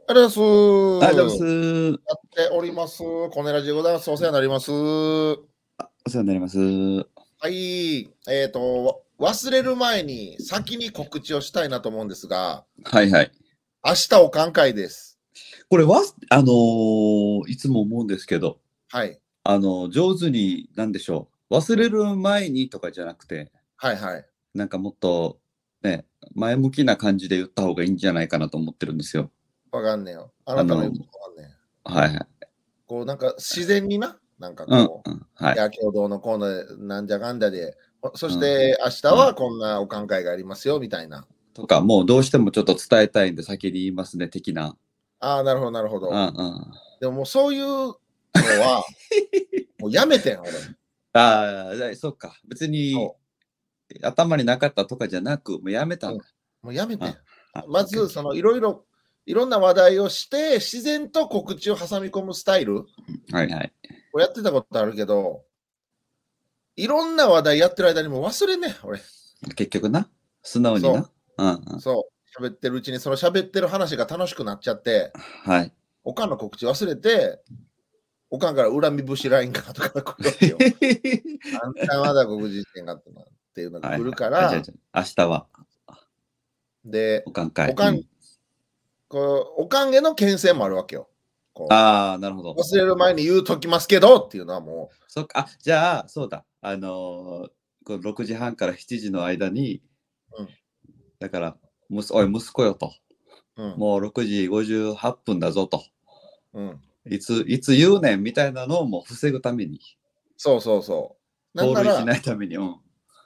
ありがとうありがとうございます。 ございます。 やっております。コネラジでございます。お世話になります。はお世話になります。 い。忘れる前に先に告知をしたいなと思うんですが、 はいはい。 明日おかん会です。 これいつも思うんですけど、 はい。 上手に、なんでしょう。忘れる前にとかじゃなくて、 はいはい。 なんかもっと、ね、前向きな感じで言った方がいいんじゃないかなと思ってるんですよ。 わかんねえよ。ああの、 なたの言うことわかんねえ。 はいはい。 こう、なんか自然にな、なんかうん、 こうん、はう、いい。 や、今日どうのこうのなんじゃかんだで、そうん、 して明日うん。 はこんなおかん会がありますよ、みたいな。 とか、もうどうしてもちょっと伝えたいんで先に言いますね、的な。 ああ、なるほど、なるほうん、うど。 ん。 でももうそういうのは、もうやめてん、俺。 ああ、そっか。別にそ頭になかったとかじゃなく、もうやめたう。うん。 んだ。 もうやめてん。 あ、 まず、 オッケーオッケそのいろんな話題をして、自然と告知を挟み込むスタイルー。はいはい。 をやってたことあるけど、いろんな話題やってる間にもう忘れんねん、俺。 結局な、素直にそな。うんうん。 う、そう。喋ってるうちに、その喋ってる話が楽しくなっちゃって、 はい。 おかんの告知忘れて、おかんから恨み節ラインかとか来るわけよ。あんたまだ告知してんかったなっていうのが来るはいはい。あ、じゃあ、 から、 じゃあ明日は、 で、 おかん会。 おかん、 うん。 おかんへの牽制もあるわけよ。こああ、なるほど。 う忘れる前に言うときますけどっていうのはもそっか。あ、じゃあ、そうだ。この6時半から7時の間に、 う、うん、 だから、おい、息子よと。 うん、 もう6時58分だぞと。 うん。 いつ言うねんみたいなのをもう防ぐために、 そうそうそう。なん盗塁しなら、 ないために、うん。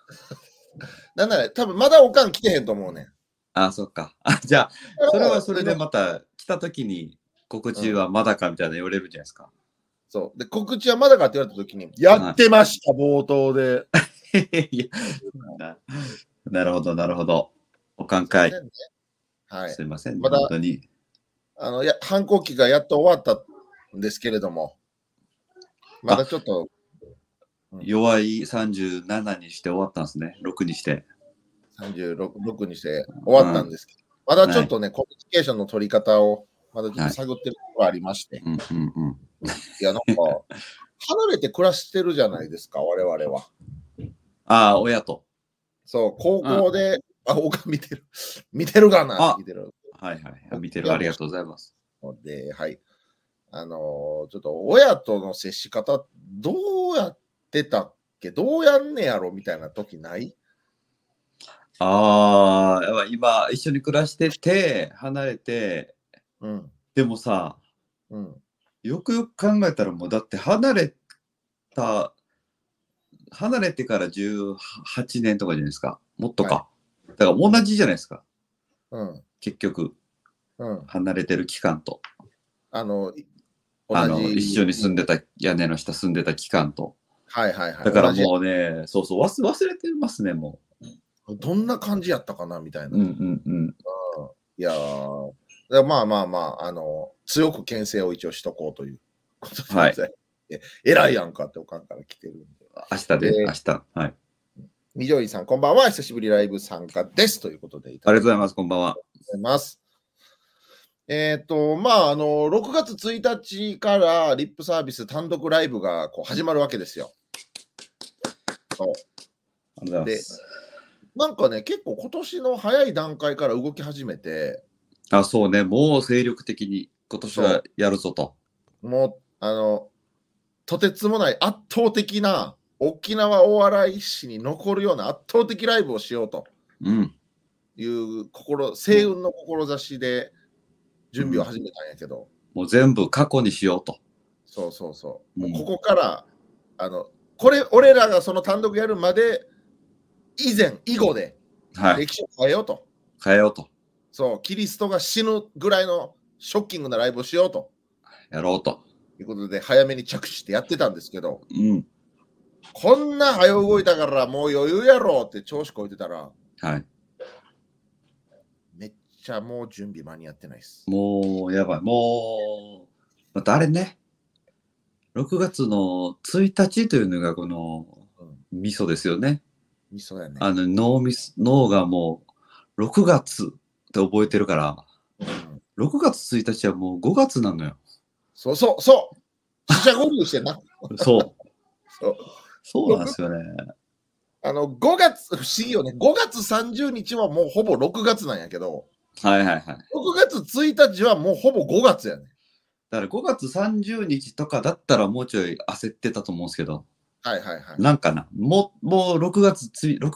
多分まだおかん来てへんと思うねん。 あ、そっか。あ、じゃあ、それはそれで今、 また来た時に告知うん、 はまだかみたいな言われるじゃないですか。 そう。で、告知はまだかって言われたときに、やはってました、冒頭で。 い。いや、ななるほど、なるほど。お考え。 すいませんね。はい。 すいませんね、 まだ、 本当に。 反抗期がやっと終わったんですけれども、まあ、 だちょっと、うん、 弱い37にして終わったんですね。6にして。 36にしてうん。 終わったんですけど、まだちょはい。 っとね、コミュニケーションの取り方を、まだちょっとはい。 探ってるところありまして、 うんうんうん。 いや、なんか、離れて暮らしてるじゃないですか、我々は。 ああ、親と。 そう、高うん。 校で、おかん見てる。見てるかなってあ、 聞いてる。 はいはい。見てる。 いや、もう、 ありがとうございます。 ので、はい。ちょっと親との接し方、どうやってたっけどうやんねやろみたいな時ない？ ああ、やっぱ今一緒に暮らしてて、離れて、 うん、 でもさ、 うん。 よくよく考えたらもうだってた、離れてから18年とかじゃないですか。もっとはい。 か。だから同じじゃないですか。 うん、 結局、 うん。 離れてる期間と。 あの、同一緒じ、 に住んでた、屋根の下住んでた期間と。 はいはいはい、同じや。 だからもうね、そうそう、忘れてますね、もどんな感じやったかなみたいう。うな。 んうんうん。 いやー、まあまあまあ、強く牽制を一応しとこうということではい。 ございます。偉いやんかっておかんから来てるん明日で。 で、明で、 日。はい。 みじょいさん、こんばんは。久しぶりライブ参加です。ということでいただいてありがとうございます、こんばんは。 ます。6月1日からリップサービス単独ライブがこう始まるわけですよ。そありがとうございう。で、 ます。 なんかね、結構今年の早い段階から動き始めて、 あ、そうね、もう精力的に今年はそやるぞと。 う、もう、とてつもない圧倒的な沖縄大洗市に残るような圧倒的ライブをしようとうん。 いう星も雲の志でう、うん。 準備を始めたんやけど、 もう全部過去にしようと。 そうそうそう。もうこうん。 こから、あの、俺らがその単独やるまで、以後ではい。 歴史を変えようと。 変えようと。 そう、キリストが死ぬぐらいのショッキングなライブをしようとやろうと。 いうことで、早めに着手してやってたんですけど、 うん。 こんな早動いたからもう余裕やろって調子こいてたら、 はい。 めっちゃもう準備間に合ってないです。 もう、やばい。もう、またあれね、6月の1日というのがこの、 うん。 ミソですよね。 ミソやね。 脳がもう、6月って覚えてるから、 うん。 6月1日はもう5月なのよ。 そうそうそう。四捨五入してんな。 そう。 そうそうなんですよね。 5月、不思議よね。5月30日はもうほぼ6月なんやけど、 はいはいはい。 6月1日はもうほぼ5月やね。 だから5月30日とかだったらもうちょい焦ってたと思うんですけど、 はいはいはい。 なんかな、もう6月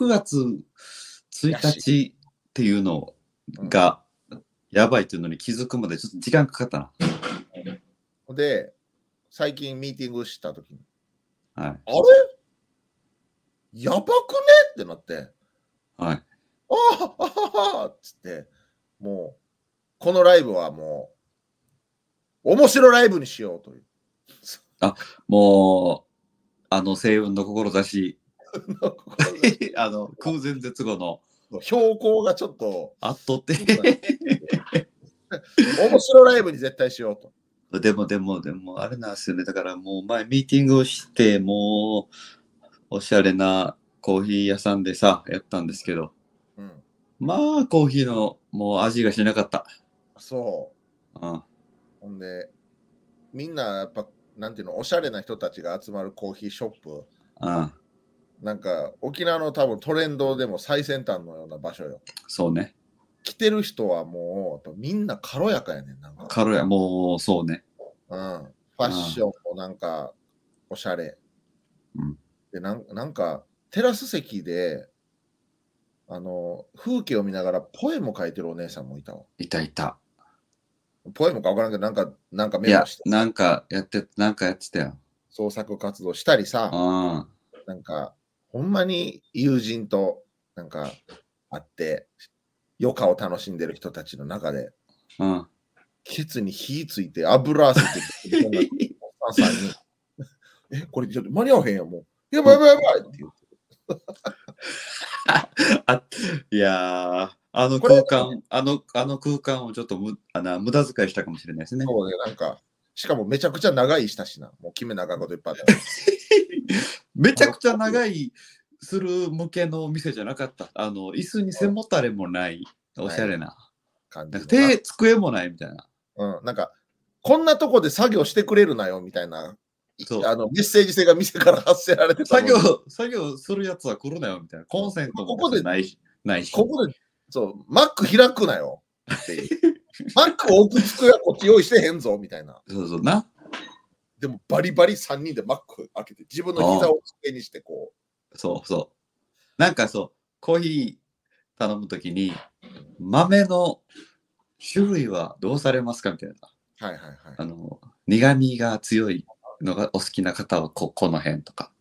1日っていうのがやばいっていうのに気づくまでちょっと時間かかったな。 で、最近ミーティングしたときに、 はい。 あれやばくねってなって、 はい。 ああ、あははっつって、もう、このライブはもう、面白ライブにしようという。 もう、星雲の志、空前絶後の標高がちょっと圧倒的。 面白ライブに絶対しようと。 でも、あれなんですよね。だからもう前ミーティングをして、もう、おしゃれなコーヒー屋さんでさ、やったんですけど、 うん、 まあ、コーヒーのもう味がしなかった。 そう。ほんで、みんなやっぱ、なんていうの、おしゃれな人たちが集まるコーヒーショップ。なんか、沖縄の多分トレンドでも最先端のような場所よ。 そうね。 来てる人はもう、みんな軽やかやねん。なんか軽や、もう、そうね。 ファッションもなんか、おしゃれ。でなんか、テラス席で、風景を見ながらポエム書いてるお姉さんもいたわ。 いた。 ポエムか分からんけど、なんかいや、 メモして。 なんかやってたよ。 創作活動したりさ、なんか、ほんまに友人と、なんか、会って、余暇を楽しんでる人たちの中で、ケツに火ついて油汗って言って、おっさんに、これちょっと間に合わへんやん、もう。やばいって言って。 いやー、あの空間をちょっと無駄遣いしたかもしれないですね。 そうね、なんか、しかもめちゃくちゃ長いしたしな。もう決めなあかんこといっぱいあった。 めちゃくちゃ長いする向けの店じゃなかった。椅子に背もたれもない、おしゃれな。 感じ。 机もないみたいな。 なんか、こんなとこで作業してくれるなよみたいな、メッセージ性が店から発せられてた。 作業するやつは来るなよみたいな。コンセントもないし。 ここで、そう、マック開くなよっていう。マック置く机はこっち用意してへんぞみたいな。 そうな。 でもバリバリ3人でマック開けて、自分の膝を机にしてこう。そう。なんかコーヒー頼むときに、豆の種類はどうされますかみたいな。苦味が強いのがお好きな方はこの辺とか。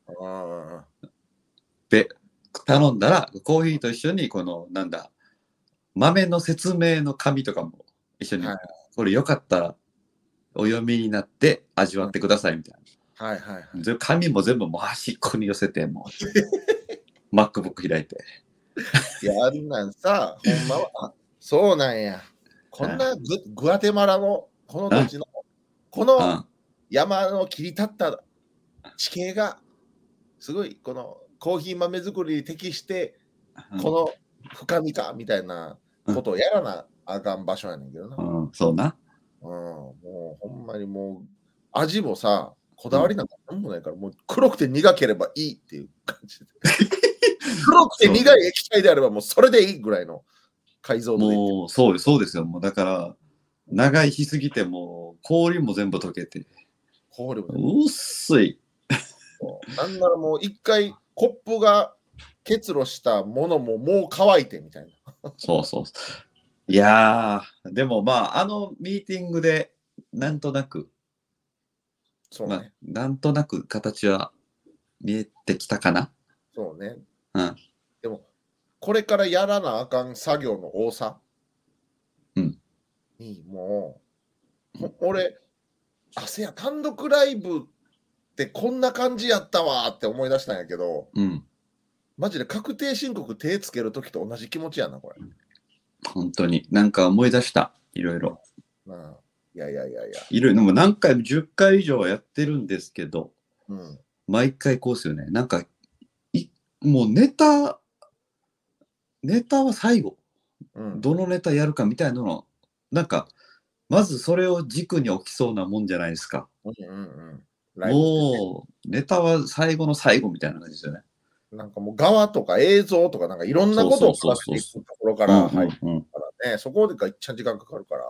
で、頼んだら、コーヒーと一緒に豆の説明の紙とかも一緒に、これよかったらお読みになって味わってくださいみたいな。紙も全部もう端っこに寄せて、もう、MacBook 開いて。 いや、あんなんさ、ほんまは、そうなんや。こんなグアテマラのこの土地の、この山の切り立った地形が、すごい、このコーヒー豆作りに適して、この深みかみたいなことをやらなあかん場所やねんけどな。 そうな。 もうほんまにもう、味もさ、こだわりなんかなんもないから、もう黒くて苦ければいいっていう感じで。黒くて苦い液体であればもうそれでいいぐらいの解像度で。 もうそうですよ。もうだから、長い日すぎても氷も全部溶けて。 氷も薄い。 なんならもう一回コップが結露したものももう乾いてみたいな。 そう。いやー、でもまあ、ミーティングでなんとなく、なんとなく形は見えてきたかな。 そうね。でも、これからやらなあかん作業の多さにもう、俺、せや、単独ライブってこんな感じやったわって思い出したんやけど、マジで確定申告手つけるときと同じ気持ちやな、これ。 本当に。なんか思い出した。いろいろ。 いや。 いろいろ、何回も10回以上やってるんですけど、毎回こうですよね。なんか、もうネタは最後、どのネタやるかみたいなの、なんか、 まずそれを軸に起きそうなもんじゃないですか。もう、ネタは最後の最後みたいな感じですよね。 なんかもう側とか映像とかなんかいろんなことを絡めていくところから入るからね、そこでが一番時間かかるから。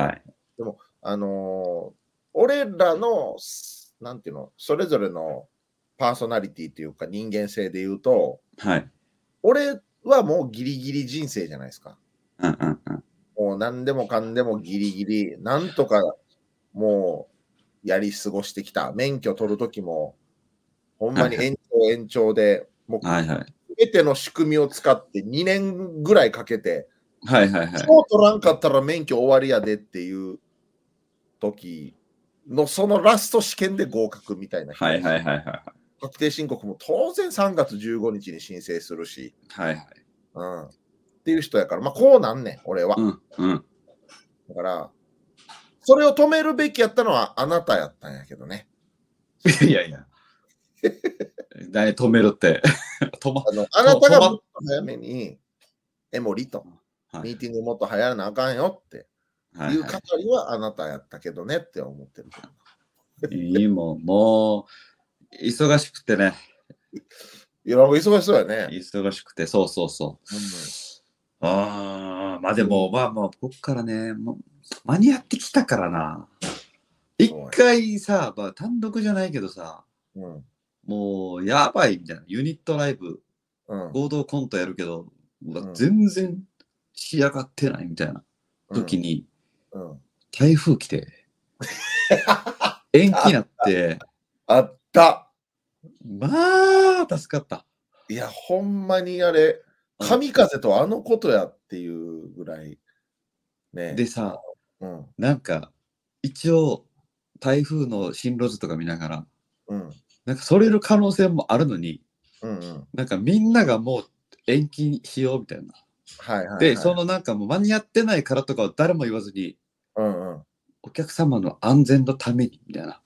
はい。 でも、俺らの、なんていうの、それぞれのパーソナリティというか人間性で言うと、 はい。 俺はもうギリギリ人生じゃないですか。もう何でもかんでもギリギリ、なんとかもうやり過ごしてきた。免許取るときも、ほんまに延長で、もう、全ての仕組みを使って2年ぐらいかけて、 今日取らんかったら免許終わりやでっていう時の、そのラスト試験で合格みたいな。確定申告も当然3月15日に申請するし、っていう人やから、まあこうなんねん、俺は。だから、それを止めるべきやったのはあなたやったんやけどね。 いやいや。何止めるって。 あなたがもっと早めに、エモリと、ミーティングもっと早らなあかんよっていう係はあなたやったけどねって思ってる。 いいもん、もう、忙しくてね。 いや、忙しそうやね。 忙しくて、そうそうそう。まあでも、まあこっからね、もう間に合ってきたからな。一回さ、単独じゃないけどさ、もうやばいみたいな。ユニットライブ、合同コントやるけど、全然仕上がってないみたいな時に、台風来て、延期になって、 あった。 まあ、助かった。 いや、ほんまにあれ、神風とあのことやっていうぐらい。ね。 でさ、なんか、一応、台風の進路図とか見ながら、なんか、それる可能性もあるのに、なんか、みんながもう延期しようみたいな。で、そのなんかもう間に合ってないからとかは誰も言わずに、お客様の安全のためにみたいな。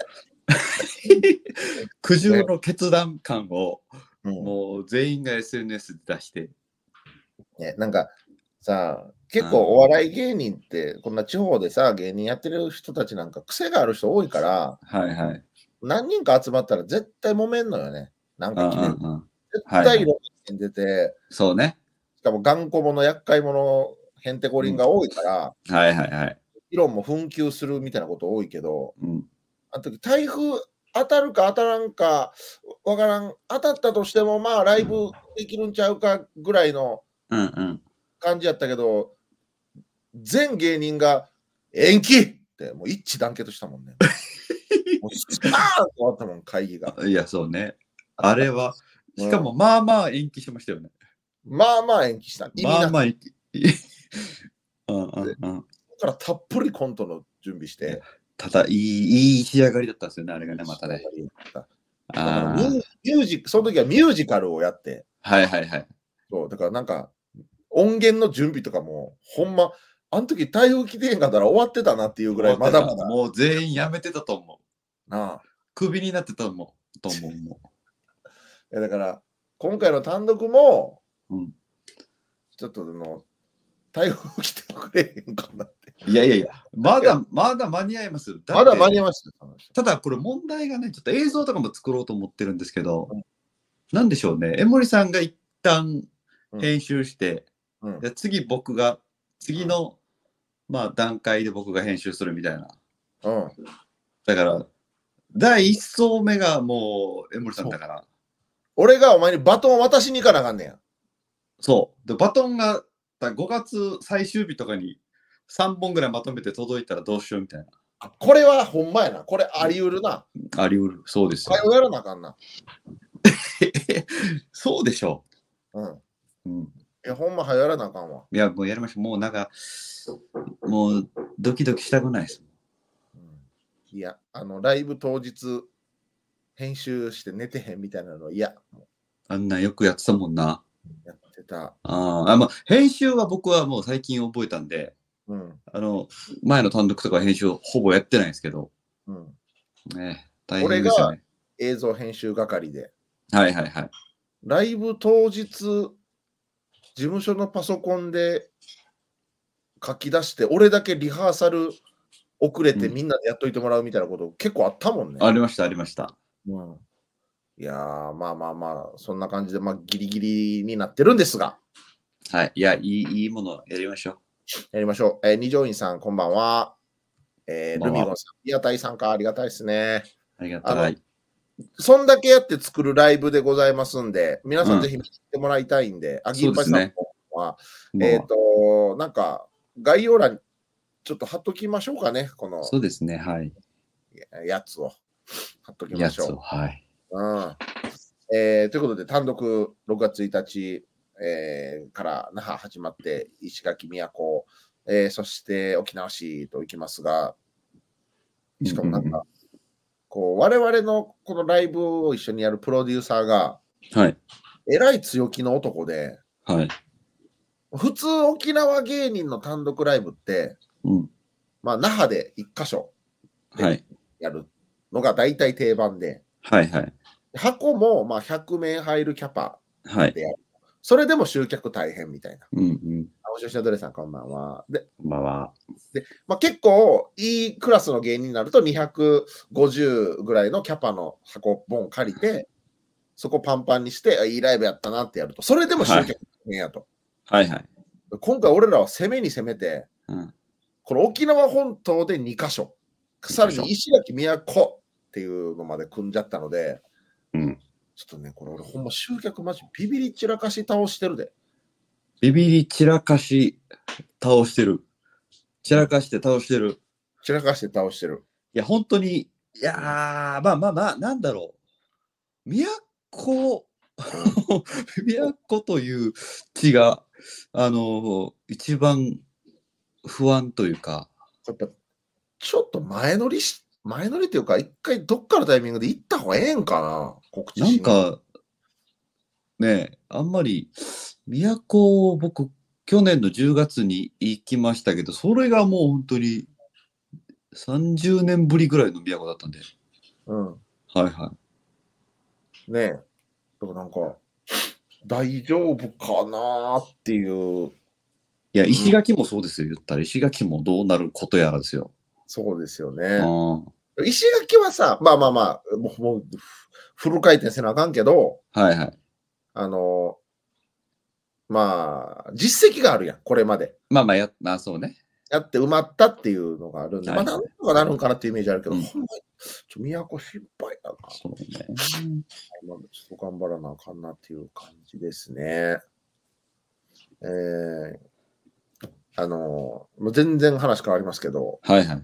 苦渋の決断感を、もう全員が SNS で出して。 なんかさ、結構お笑い芸人って、こんな地方でさ、芸人やってる人たちなんか癖がある人多いから、何人か集まったら絶対揉めんのよね。なんか決める。絶対いろんな意見出て、 そうね。 しかも頑固者、厄介者、へんてこりんが多いから、議論も紛糾するみたいなこと多いけど、あの時台風当たるか当たらんかわからん、当たったとしてもまあライブできるんちゃうかぐらいの感じやったけど、全芸人が延期ってもう一致団結したもんね。もうスパーンと終わったもん、会議が。 いや、そうね。あれは、しかもまあまあ延期しましたよね。 まあまあ延期した。 まあまあ延期。 そこからたっぷりコントの準備して。 ただいい仕上がりだったんですよね、あれがね、またね。 その時はミュージカルをやって。そうだからなんか音源の準備とかもほんまあの時台風来てへんかったら終わってたなっていうぐらいまだまだもう全員やめてたと思う。なあ。 クビになってたと思う。 いやだから今回の単独も、ちょっと台風来てくれへんかなって。 いやいやいや、まだ間に合いますよ。 まだ間に合いますよ。 ただこれ問題がね、ちょっと映像とかも作ろうと思ってるんですけど、なんでしょうね、江森さんが一旦編集して、次僕が、次の、段階で僕が編集するみたいな。だから、第一層目がもう江森さんだから。 俺がお前にバトンを渡しに行かなあかんねや。 そう。で、バトンが5月最終日とかに3本ぐらいまとめて届いたらどうしようみたいな。 これはほんまやな。これあり得るな。 あり得る。そうですよ。 会話やらなあかんな。 そうでしょう。いや、ほんまやらなあかんわ。 いや、もうやりましょう。もうなんか、もうドキドキしたくないです。 いや、ライブ当日、編集して寝てへんみたいなの嫌。 あんなよくやってたもんな。 やってた。 編集は僕はもう最近覚えたんで、前の単独とか編集ほぼやってないんですけど、大変ですよね。 俺が映像編集係で。 ライブ当日、事務所のパソコンで書き出して、俺だけリハーサル遅れてみんなでやっといてもらうみたいなこと結構あったもんね。 ありました、ありました。 うん、いやー、まあ、そんな感じで、ギリギリになってるんですが。 はい。いや、いいものやりましょう。 やりましょう。二条院さん、こんばんは。ルミゴンさん、リアタイ参加ありがたいですね。 ありがたい。 そんだけやって作るライブでございますんで、皆さんぜひ見てもらいたいんで、銀八さんは、なんか概要欄にちょっと貼っときましょうかね、この。 そうですね、はい。 やつを貼っときましょう。 はい。 ということで、単独6月1日、から那覇始まって、石垣宮古、そして沖縄市と行きますが、しかもなんか、我々のこのライブを一緒にやるプロデューサーが、 はい。 えらい強気の男で、 はい。 普通沖縄芸人の単独ライブって、那覇で1箇所でやるのが大体定番で、 はいはい。 箱も100名入るキャパでやる。それでも集客大変みたいな。おししのどれさん、こんばんは。 こんばんは。 で、結構いいクラスの芸人になると250ぐらいのキャパの箱本借りて、そこパンパンにして、いいライブやったなってやると。それでも集客大変やと。 はいはい。 今回俺らは攻めに攻めて、この沖縄本島で2カ所、さらに石垣宮古っていうのまで組んじゃったので、ちょっとね、これ俺ほんま集客マジビビり散らかし倒してるで。 ビビり散らかし倒してる。散らかして倒してる。 散らかして倒してる。 いや、本当に、いやー、なんだろう。宮古という地が、一番不安というか。 やっぱ、ちょっと前乗りっていうか、一回どっかのタイミングで行った方がええんかな、告知しに。 なんか、ね、あんまり、僕、去年の10月に行きましたけど、それがもう本当に30年ぶりぐらいの都だったんで。はいはい。 ねえ。だからなんか、大丈夫かなっていう。 いや、石垣もそうですよ、言ったら。石垣もどうなることやらですよ。 そうですよね。石垣はさ、もうフル回転せなあかんけど、 はいはい。 実績があるやん、これまで。 そうね。 やって埋まったっていうのがあるんで、なんとかなるんかなっていうイメージあるけど、ほんまに、都心配だな。 そうね。 ちょっと頑張らなあかんなっていう感じですね。もう全然話変わりますけど、 はいはい。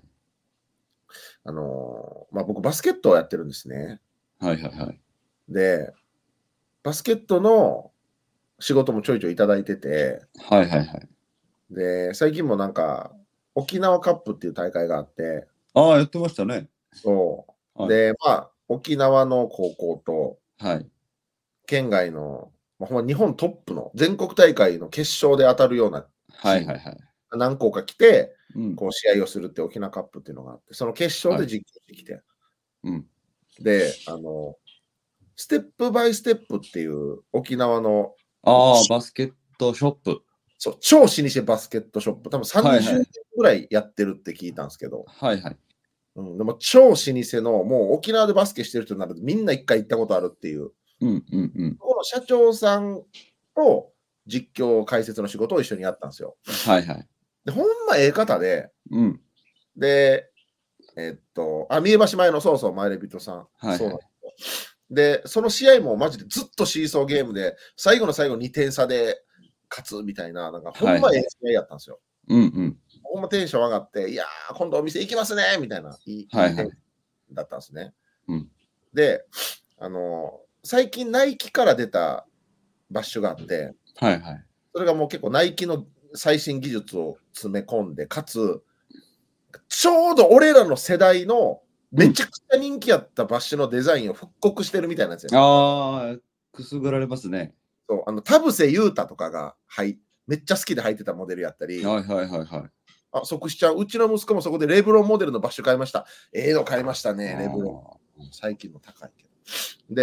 僕バスケットをやってるんですね。 はいはいはい。 で、バスケットの仕事もちょいちょいいただいてて、 はいはいはい。 で、最近もなんか、沖縄カップっていう大会があって、 やってましたね。 そう。で、沖縄の高校と、県外の、ほんま日本トップの全国大会の決勝で当たるようなチーム何校か来て、こう試合をするって沖縄カップっていうのがあって、その決勝で実況してきて、で、ステップバイステップっていう沖縄のバスケットショップ。 そう、超老舗バスケットショップ、多分30年ぐらいやってるって聞いたんですけど、でも超老舗の、もう沖縄でバスケしてる人になるとみんな一回行ったことあるっていう、この社長さんと実況解説の仕事を一緒にやったんですよ。で、ほんまええ方で、で、三重橋前のマイレビトさん。で、その試合もマジでずっとシーソーゲームで、最後の最後2点差で勝つみたいな、なんかほんまええ試合やったんですよ。ほんまテンション上がって、いやー、今度お店行きますねみたいな、いいテンションだったんですね。で、最近ナイキから出たバッシュがあって、それがもう結構ナイキの最新技術を詰め込んで、かつ、ちょうど俺らの世代のめちゃくちゃ人気やったバッシュのデザインを復刻してるみたいなんですよ。 くすぐられますね。 そう、田臥勇太とかがめっちゃ好きで履いてたモデルやったり、即しちゃう。うちの息子もそこでレブロンモデルのバッシュ買いました。ええの買いましたね、レブロン。最近も高いけど。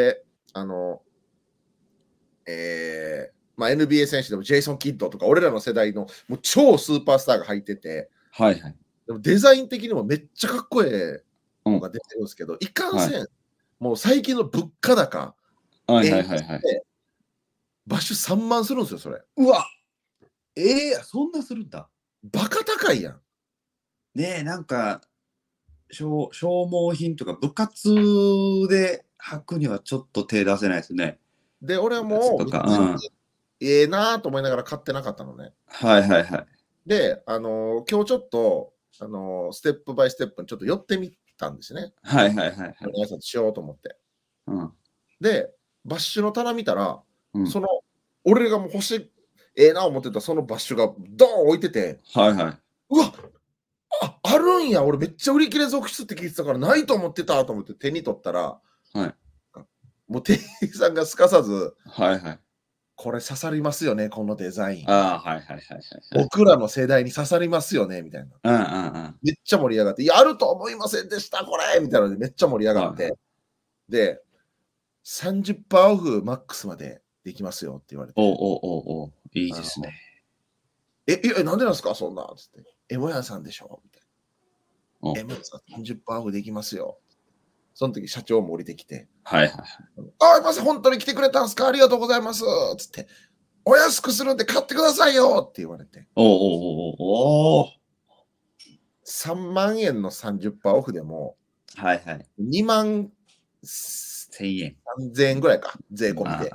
で、NBA 選手でもジェイソン・キッドとか、俺らの世代のもう超スーパースターが履いてて、 でもデザイン的にもめっちゃかっこええのが出てるんですけど、いかんせん、もう最近の物価高、 はいはいはいはい。 バッシュ3万するんですよ、それ。 うわ、そんなするんだ。 バカ高いやん。 ねえ、なんか、消耗品とか部活で履くにはちょっと手出せないですね。 で、俺は部活もう、 とか。 全然ええなと思いながら買ってなかったのね。 はいはいはい。 で、今日ちょっと、ステップバイステップにちょっと寄ってみたんですね。 はいはいはいはい。 挨拶しようと思って。 うん。 で、バッシュの棚見たら、 うん、 その、俺がもうええな思ってたそのバッシュがドーン置いてて、 はいはい。 うわあるんや、俺めっちゃ売り切れ続出って聞いてたからないと思ってたと思って手に取ったら、 はい。 もう店員さんがすかさず、 はいはい。 これ刺さりますよね、このデザイン。 ああ、はいはいはいはい。 僕らの世代に刺さりますよね、みたいな。 うんうんうん。 めっちゃ盛り上がって、やると思いませんでした、これみたいなのでめっちゃ盛り上がって、で、30%オフマックスまでできますよって言われて。 お、いいですね。 なんでなんですか、そんなつって。M屋さんでしょみたいな。M 屋さん30%オフできますよ。その時社長も降りてきて。 はいはいはい。 あ、まず本当に来てくれたんですか、ありがとうございます。つって。お安くするんで買ってくださいよって言われて。 お。 3万円の30%オフでも、 はいはい。 2万 1000円。 3000円ぐらいか、税込みで。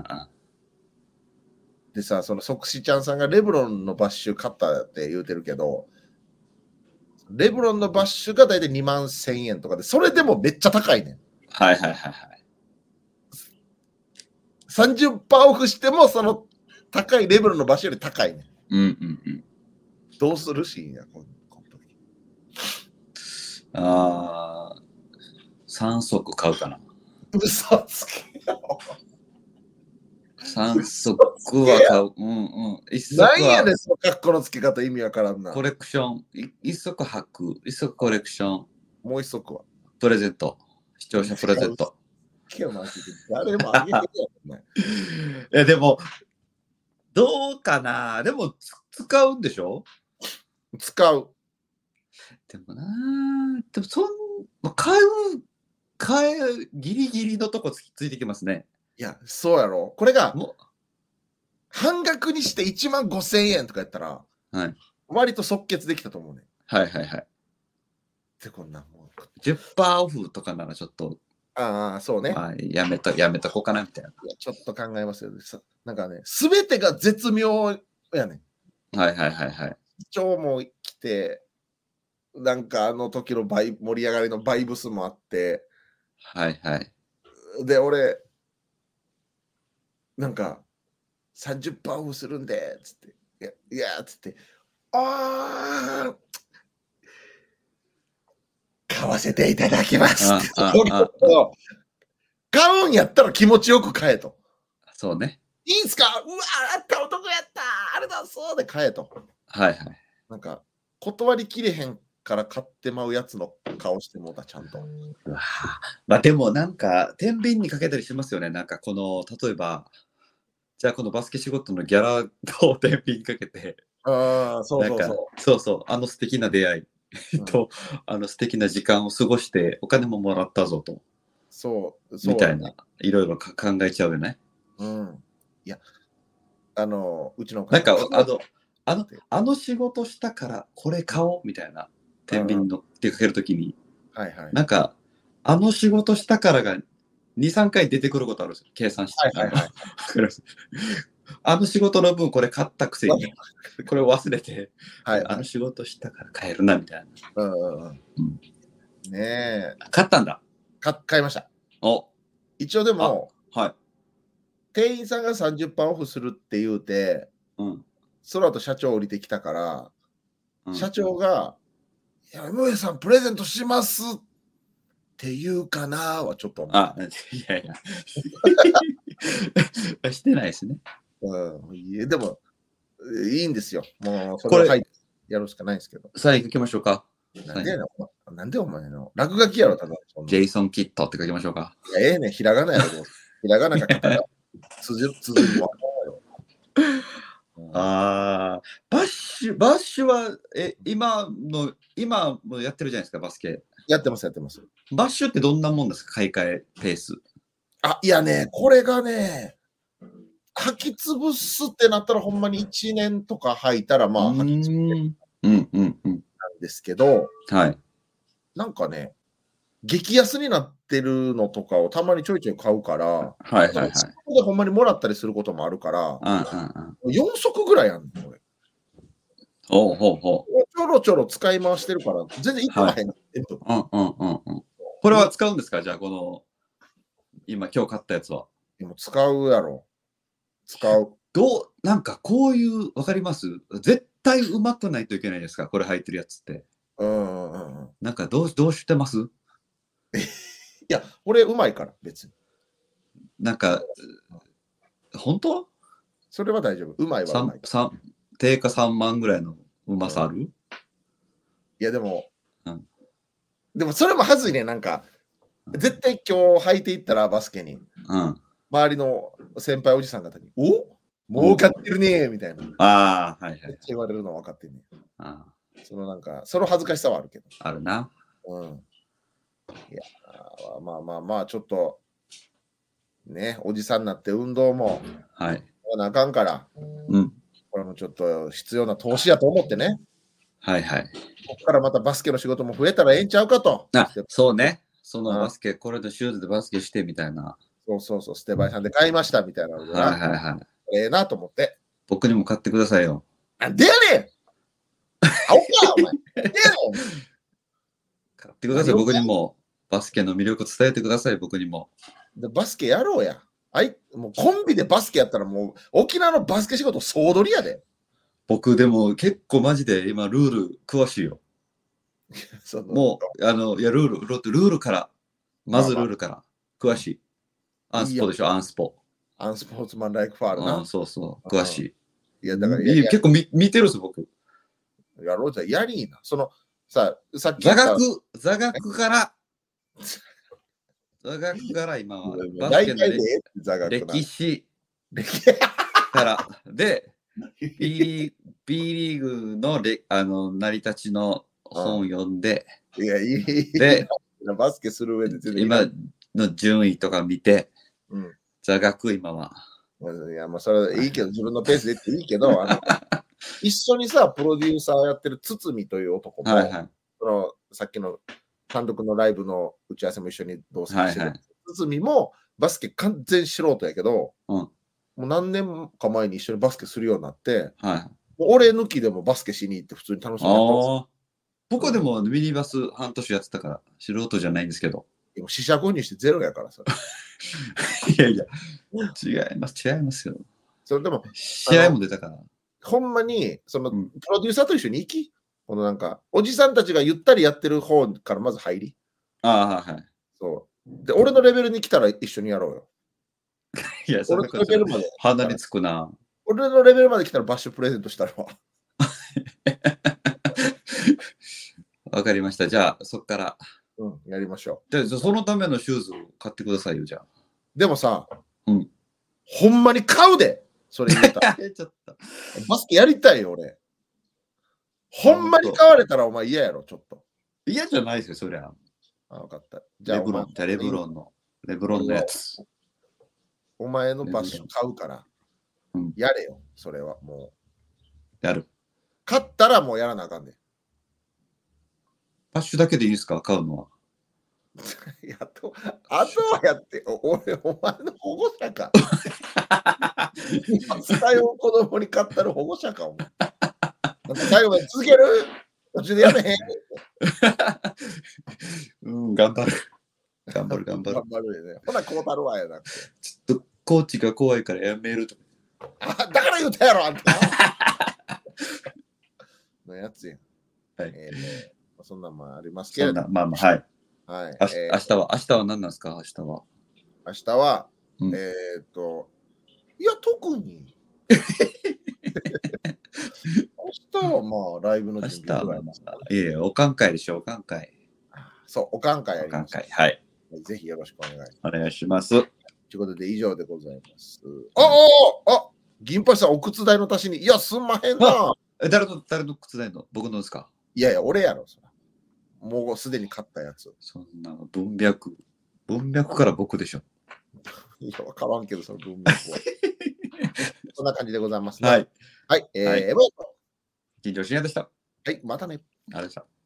でさ、その即死ちゃんさんがレブロンのバッシュ買ったって言うてるけど、レブロンのバッシュが大体2万1000円とかで、それでもめっちゃ高いねん。 はいはいはいはい。 30%オフしても、その高いレブロンのバッシュより高いねん。 うんうんうん。 どうするしんや、この時。 3足買うかな。 嘘つけよ。 3足は買う。1足は。 何やねん、その格好の付け方意味わからんな。 コレクション。1足履く。1足コレクション。 もう一足は。 プレゼント。視聴者プレゼント。 誰もあげてるやん、ね。 でも、どうかな。でも、使うんでしょ？ 使う。 でもな、でも買うギリギリのとこついてきますね。 いや、そうやろ。これが半額にして1万5000円とかやったら、 はい、 割と即決できたと思うね。 はいはいはい。 で、こんなもう。 10% オフとかならちょっと、 そうね。 やめたこうかなみたいな。 ちょっと考えますよ。なんかね、すべてが絶妙やねん。はいはいはいはい。 今日も来て、なんかあの時の盛り上がりのバイブスもあって、 はいはい。 で、俺、なんか、30%オフするんで、つって、いや、つって、買わせていただきますって。買うんやったら気持ちよく買えと。 そうね。 いいんすか？うわあった男やったあれだそうで買えと。 はいはい。 なんか、断りきれへんから買ってまうやつの顔してもうた、ちゃんと。 まあでもなんか、天秤にかけたりしますよね。なんかこの、例えば、じゃあこのバスケ仕事のギャラを天秤にかけて、 そうそう、素敵な出会いと、素敵な時間を過ごしてお金ももらったぞと。 そうみたいな、いろいろ考えちゃうよね。 いや、うちのなんか、あの仕事したからこれ買おうみたいな、天秤の出かけるときに、なんか、あの仕事したからが2、3回出てくることあるんですよ。計算して。あの仕事の分これ買ったくせに、これを忘れて、あの仕事したから買えるなみたいな。 ねえ。 買ったんだ。 買いました。一応でも、店員さんが30%オフするって言うて、その後社長降りてきたから、社長が、いや、Mさんプレゼントしますって言うかなはちょっと思う。 いやいや。してないですね。 でも、いいんですよ。もう、それはやるしかないですけど。 さあ、行きましょうか。 なんでお前の落書きやろ、ただ。 ジェイソン・キットって書きましょうか。 ひらがなやろ。ひらがなかカタカナ。綴りもああ、バッシュは、今もやってるじゃないですか、バスケ。 やってます。 バッシュってどんなもんですか、買い替えペース。 いやね、これがね、履き潰すってなったらほんまに1年とか履いたらまあ履き潰すなんですけど、 はい。 なんかね、激安になってるのとかをたまにちょいちょい買うから、 はいはいはい。 そこでほんまにもらったりすることもあるから、4足ぐらいあんの、これ。 ほう。 ちょろちょろ使い回してるから、全然いかへん。 これは使うんですか、じゃあ、今日買ったやつは。 でも使うやろ。使う。 なんかこういう、わかります？絶対うまくないといけないですか、これ履いてるやつって。なんかどうしてます？ いや、これうまいから、別に。 なんか、本当？ それは大丈夫。うまいはうまい。 定価3万ぐらいのうまさある？ いや、でもそれもはずいね、なんか、絶対今日履いていったらバスケに、周りの先輩おじさん方に、儲かってるねみたいな。 はいはい。 言われるの分かってんね。そのなんか、その恥ずかしさはあるけど。 あるな。 いや、まあ、ちょっと、ね、おじさんになって運動も、やらなあかんから、これもちょっと必要な投資やと思ってね。 ここからまたバスケの仕事も増えたらええんちゃうかと。 そうね。そのバスケ、これとシューズでバスケしてみたいな。 そう、ステバイさんで買いましたみたいなのでな。ええなと思って。 僕にも買ってくださいよ。 なんでやねん！青か、お前。 買ってください、僕にも。バスケの魅力伝えてください、僕にも。 バスケやろうや。もうコンビでバスケやったらもう沖縄のバスケ仕事総取りやで。 僕でも結構マジで今ルール詳しいよ。もう、いや、ルールから、まずルールから詳しい。アンスポでしょ、アンスポ。 アンスポーツマンライクファールな。 そう、詳しい。 いや、だから結構見てるんです、僕。 やろうじゃ、やりーな。さっき座学から今はバスケの歴史からで B リーグの成り立ちの本を読んで、 でバスケする上で全然今の順位とか見て、座学今は。 いや、まあそれはいいけど、自分のペースでっていいけど、一緒にさ、プロデューサーやってる堤という男も、さっきの単独のライブの打ち合わせも一緒に同席してる。堤もバスケ完全素人やけど、もう何年か前に一緒にバスケするようになって、俺抜きでもバスケしに行って普通に楽しんでやってます。 僕はでもミニバス半年やってたから素人じゃないんですけど。 でも四捨五入してゼロやからさ。 いや違いますよ。 それでも試合も出たから。 ほんまにプロデューサーと一緒に行き、このなんかおじさんたちがゆったりやってる方からまず入り。そうで、俺のレベルに来たら一緒にやろうよ。 いや、俺のレベルまで鼻につくな。 俺のレベルまで来たらバッシュプレゼントしたらわ。 わかりました。じゃあ、そっから。 やりましょう。じゃあ、そのためのシューズを買ってくださいよ、じゃあ。 でもさ、ほんまに買うで、それ言うたら。バスケやりたいよ、俺。ほんまに買われたらお前嫌やろ、ちょっと。 嫌じゃないですよ、そりゃ。 分かった。 じゃあ、レブロンのやつ。 お前のバッシュ買うから、やれよ、それはもう。やる。 買ったらもうやらなあかんねん。 バッシュだけでいいですか、買うのは。 あとはやって、俺、お前の保護者か。使いを子供に買ったら保護者か、お前。最後まで続ける？途中でやめへん。 頑張る。頑張るよね。ほな、こうたるわやなくて。 ちょっとコーチが怖いからやめると。 だから言うたやろ、あんた。のやつやん。そんなんもありますけど。 まあ、はい。明日は何なんですか、明日は。 明日は、いや、特に。明日はまあ、ライブの準備ぐらいですか。 いや、おかん会でしょ、おかん会。 そう、おかん会やります。 はい。 ぜひよろしくお願いします。 お願いします。 ということで、以上でございます。 銀八さん、お靴代の足しに、いや、すんまへんな。 誰の靴代の僕のですか？ いやいや、俺やろ。もうすでに買ったやつ。 そんなの文脈から僕でしょ。 いや、わからんけど、その文脈は。そんな感じでございますね。 はい。 はい。 はいエヴァ緊張しないでした。 はい、またね。 あれでした。